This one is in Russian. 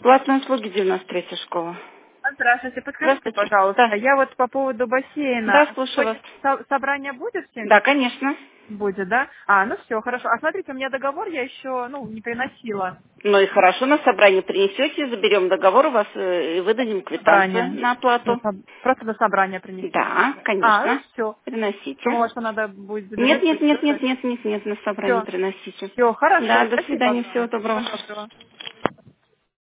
Платные услуги, 93-я школа. Здравствуйте, подскажите, Здравствуйте. пожалуйста. Да. Я вот по поводу Да, бассейна. слушаю вас. Собрание будет в 7? Да, конечно. Будет, да? Ну все, хорошо. А смотрите, у меня договор я еще, не приносила. Ну и хорошо, на собрание принесете, заберем договор у вас и выдадим квитанцию Собрание. на оплату. Просто до собрания принести. Да, Ну конечно. все. Приносите. Думала, что надо будет Нет, забежать, нет, нет, нет, подписать. нет, нет, нет, на собрание Все. приносите. Все, хорошо. Да, до Спасибо свидания, всего огромное. Всего доброго. доброго.